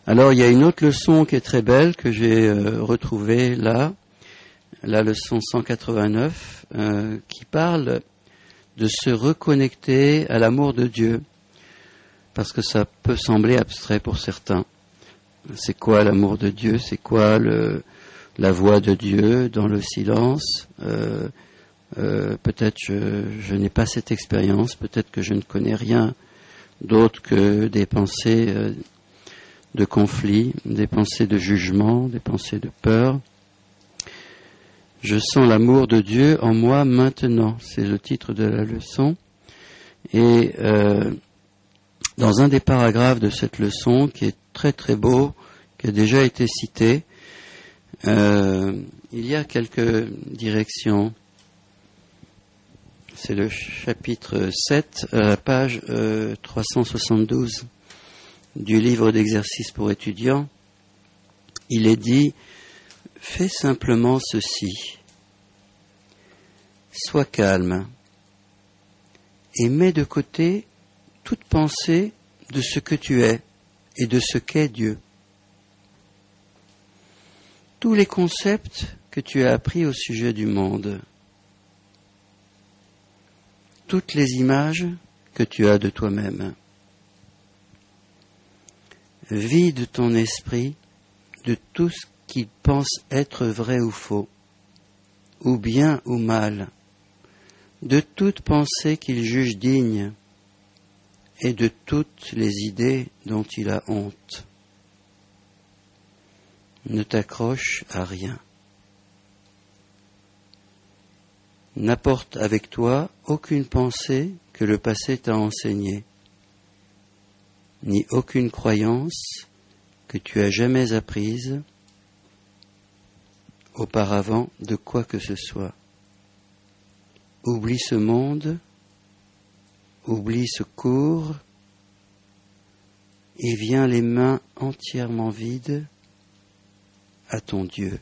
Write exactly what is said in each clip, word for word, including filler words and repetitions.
Alors il y a une autre leçon qui est très belle que j'ai euh, retrouvée là, la leçon cent quatre-vingt-neuf, euh, qui parle de se reconnecter à l'amour de Dieu, parce que ça peut sembler abstrait pour certains. C'est quoi l'amour de Dieu? C'est quoi le, la voix de Dieu dans le silence? euh, euh, Peut-être je, je n'ai pas cette expérience, peut-être que je ne connais rien d'autre que des pensées euh, de conflit, des pensées de jugement, des pensées de peur. Je sens l'amour de Dieu en moi maintenant, c'est le titre de la leçon. Et euh, dans un des paragraphes de cette leçon, qui est très très beau, qui a déjà été cité, euh, il y a quelques directions. C'est le chapitre sept, à la page euh, trois cent soixante-douze du livre d'exercices pour étudiants. Il est dit: fais simplement ceci, sois calme et mets de côté toute pensée de ce que tu es et de ce qu'est Dieu. Tous les concepts que tu as appris au sujet du monde, toutes les images que tu as de toi-même. Vide ton esprit de tout ce qu'il pense être vrai ou faux, ou bien ou mal, de toute pensée qu'il juge digne, et de toutes les idées dont il a honte. Ne t'accroche à rien. N'apporte avec toi aucune pensée que le passé t'a enseignée, ni aucune croyance que tu as jamais apprise auparavant de quoi que ce soit. Oublie ce monde, oublie ce cours, et viens les mains entièrement vides à ton Dieu.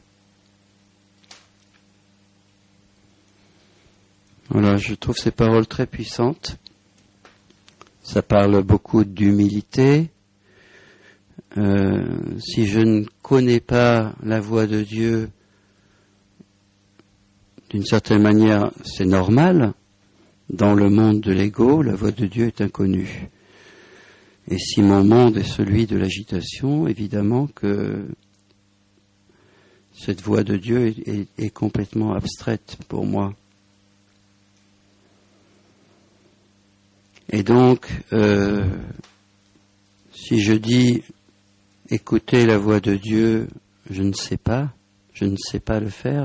Voilà, je trouve ces paroles très puissantes. Ça parle beaucoup d'humilité. Euh, si je ne connais pas la voix de Dieu, d'une certaine manière, c'est normal. Dans le monde de l'ego, la voix de Dieu est inconnue. Et si mon monde est celui de l'agitation, évidemment que cette voix de Dieu est, est, est complètement abstraite pour moi. Et donc, euh, si je dis écouter la voix de Dieu, je ne sais pas, je ne sais pas le faire,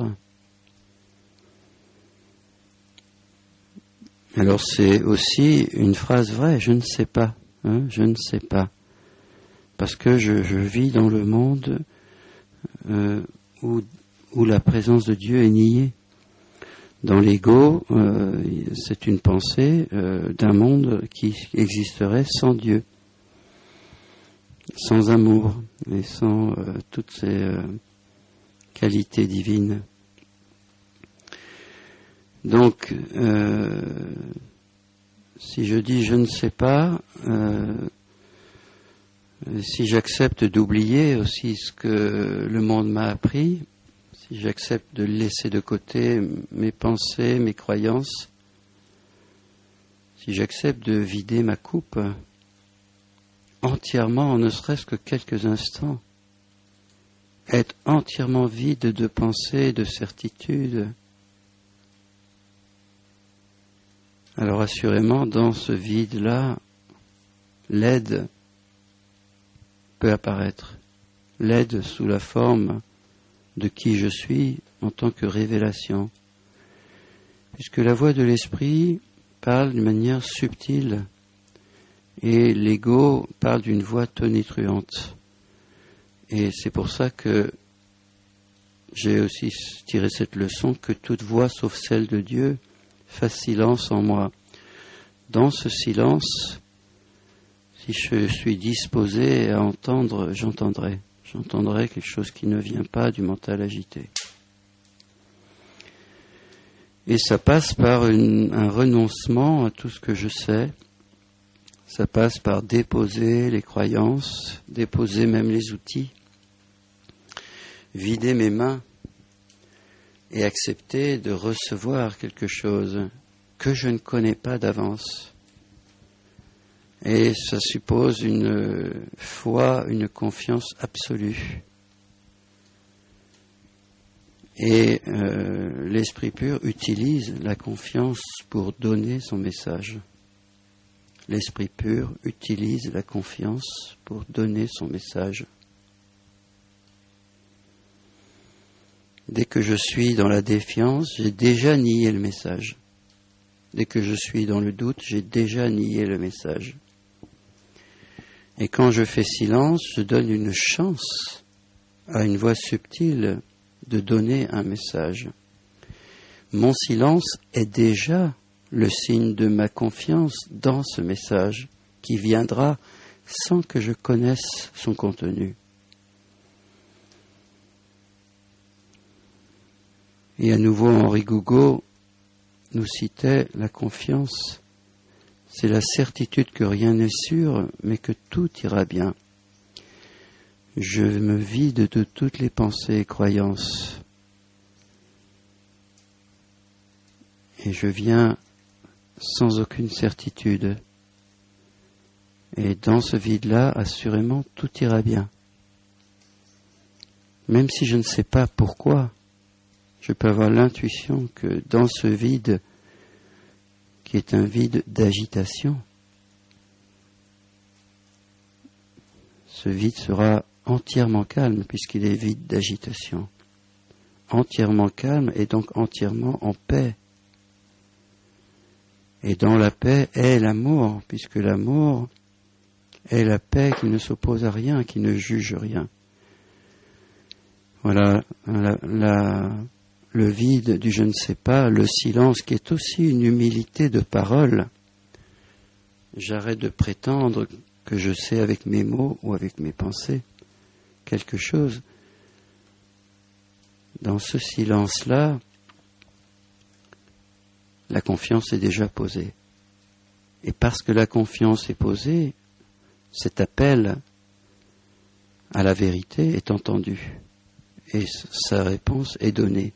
alors c'est aussi une phrase vraie, je ne sais pas, hein, je ne sais pas, parce que je, je vis dans le monde euh, où, où la présence de Dieu est niée. Dans l'ego, euh, c'est une pensée euh, d'un monde qui existerait sans Dieu, sans amour et sans euh, toutes ces euh, qualités divines. Donc, euh, si je dis je ne sais pas, euh, si j'accepte d'oublier aussi ce que le monde m'a appris, si j'accepte de laisser de côté mes pensées, mes croyances, si j'accepte de vider ma coupe entièrement, ne serait-ce que quelques instants, être entièrement vide de pensées, de certitudes, alors assurément, dans ce vide-là, l'aide peut apparaître. L'aide sous la forme de qui je suis en tant que révélation. Puisque la voix de l'esprit parle d'une manière subtile et l'ego parle d'une voix tonitruante. Et c'est pour ça que j'ai aussi tiré cette leçon que toute voix sauf celle de Dieu fasse silence en moi. Dans ce silence, si je suis disposé à entendre, j'entendrai. J'entendrai quelque chose qui ne vient pas du mental agité. Et ça passe par une, un renoncement à tout ce que je sais. Ça passe par déposer les croyances, déposer même les outils, vider mes mains et accepter de recevoir quelque chose que je ne connais pas d'avance. Et ça suppose une foi, une confiance absolue. Et euh, l'Esprit pur utilise la confiance pour donner son message. L'Esprit pur utilise la confiance pour donner son message. Dès que je suis dans la défiance, j'ai déjà nié le message. Dès que je suis dans le doute, j'ai déjà nié le message. Et quand je fais silence, je donne une chance à une voix subtile de donner un message. Mon silence est déjà le signe de ma confiance dans ce message qui viendra sans que je connaisse son contenu. Et à nouveau, Henri Gougaud nous citait la confiance. C'est la certitude que rien n'est sûr, mais que tout ira bien. Je me vide de toutes les pensées et croyances. Et je viens sans aucune certitude. Et dans ce vide-là, assurément, tout ira bien. Même si je ne sais pas pourquoi, je peux avoir l'intuition que dans ce vide, qui est un vide d'agitation, ce vide sera entièrement calme puisqu'il est vide d'agitation. Entièrement calme et donc entièrement en paix. Et dans la paix est l'amour, puisque l'amour est la paix qui ne s'oppose à rien, qui ne juge rien. Voilà la, la, le vide du je ne sais pas, le silence qui est aussi une humilité de parole. J'arrête de prétendre que je sais avec mes mots ou avec mes pensées quelque chose. Dans ce silence-là, la confiance est déjà posée. Et parce que la confiance est posée, cet appel à la vérité est entendu. Et sa réponse est donnée.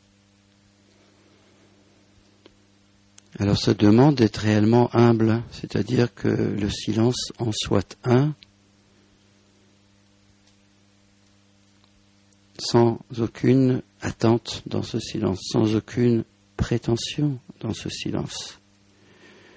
Alors ça demande d'être réellement humble, c'est-à-dire que le silence en soit un, sans aucune attente dans ce silence, sans aucune prétention dans ce silence.